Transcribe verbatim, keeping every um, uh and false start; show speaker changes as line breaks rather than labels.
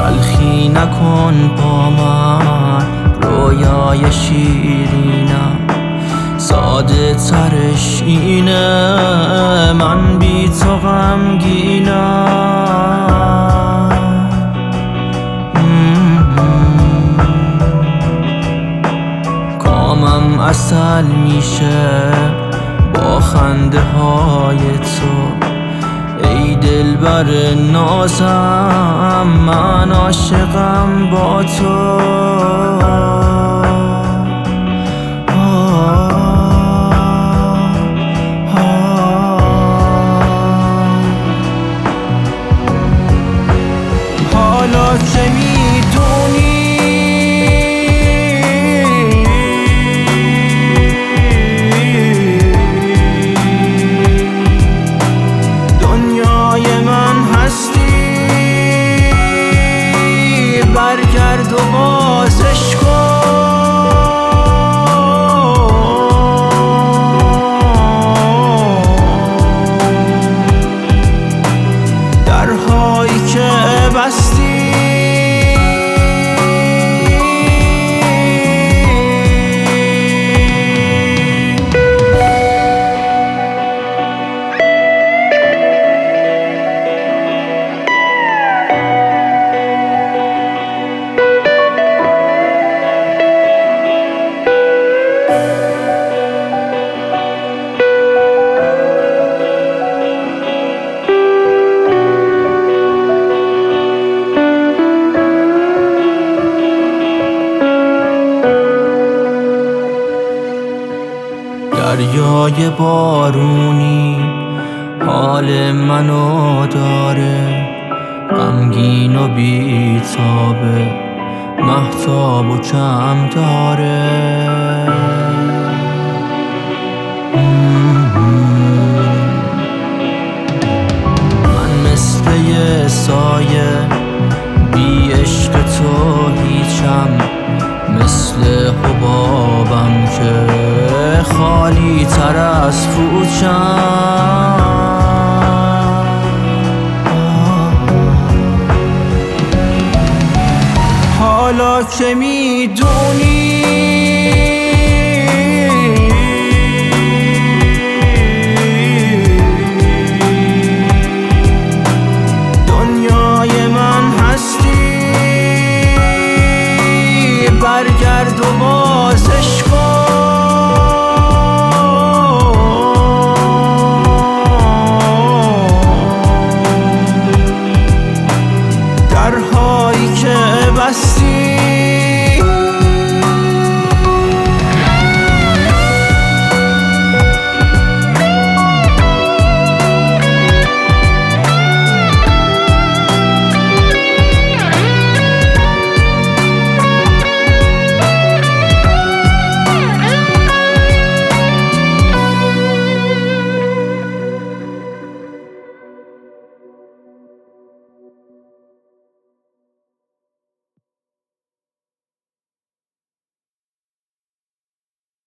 تلخی نکن با من، رویای شیرینم ساده ترش اینه، من بی تو غمگینم. کامم عسل میشه با خنده های تو، ای دلبر نازم من عاشقم با تو. حالا که میدونی دنیای من هستی، برگرد و بازش کن. درهایی که بستی دریای بارونی حال منو داره، غمگین و بی‌تابه، مهتاب و کم داره. من مثل یه سایه بی عشق تو هیچم، مثل حبابم که خالی تر از فوچم. حالا که میدونی